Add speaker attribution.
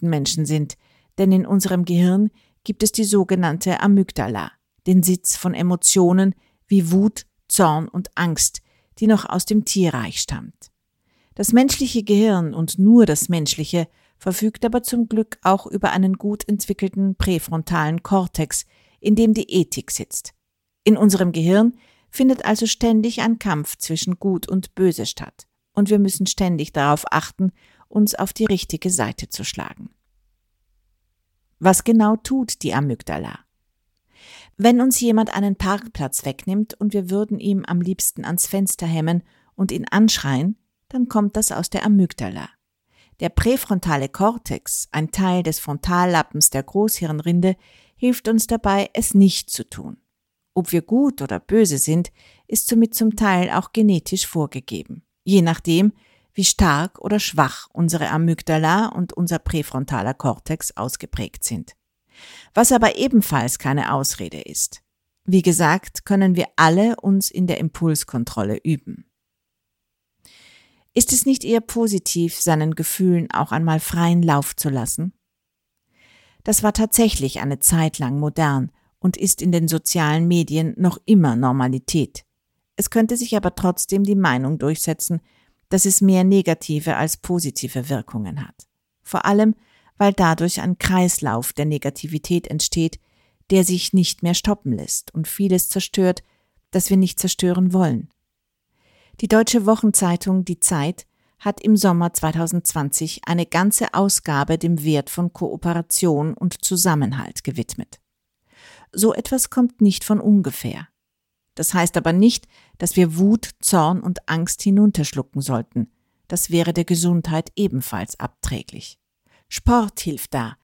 Speaker 1: guten Menschen sind, denn in unserem Gehirn gibt es die sogenannte Amygdala, den Sitz von Emotionen wie Wut, Zorn und Angst, die noch aus dem Tierreich stammt. Das menschliche Gehirn und nur das menschliche verfügt aber zum Glück auch über einen gut entwickelten präfrontalen Kortex, in dem die Ethik sitzt. In unserem Gehirn findet also ständig ein Kampf zwischen Gut und Böse statt. Und wir müssen ständig darauf achten, uns auf die richtige Seite zu schlagen. Was genau tut die Amygdala? Wenn uns jemand einen Parkplatz wegnimmt und wir würden ihm am liebsten ans Fenster hämmern und ihn anschreien, dann kommt das aus der Amygdala. Der präfrontale Kortex, ein Teil des Frontallappens der Großhirnrinde, hilft uns dabei, es nicht zu tun. Ob wir gut oder böse sind, ist somit zum Teil auch genetisch vorgegeben, je nachdem, wie stark oder schwach unsere Amygdala und unser präfrontaler Kortex ausgeprägt sind. Was aber ebenfalls keine Ausrede ist. Wie gesagt, können wir alle uns in der Impulskontrolle üben. Ist es nicht eher positiv, seinen Gefühlen auch einmal freien Lauf zu lassen? Das war tatsächlich eine Zeit lang modern und ist in den sozialen Medien noch immer Normalität. Es könnte sich aber trotzdem die Meinung durchsetzen, dass es mehr negative als positive Wirkungen hat. Vor allem, weil dadurch ein Kreislauf der Negativität entsteht, der sich nicht mehr stoppen lässt und vieles zerstört, das wir nicht zerstören wollen. Die deutsche Wochenzeitung Die Zeit hat im Sommer 2020 eine ganze Ausgabe dem Wert von Kooperation und Zusammenhalt gewidmet. So etwas kommt nicht von ungefähr. Das heißt aber nicht, dass wir Wut, Zorn und Angst hinunterschlucken sollten. Das wäre der Gesundheit ebenfalls abträglich. Sport hilft da,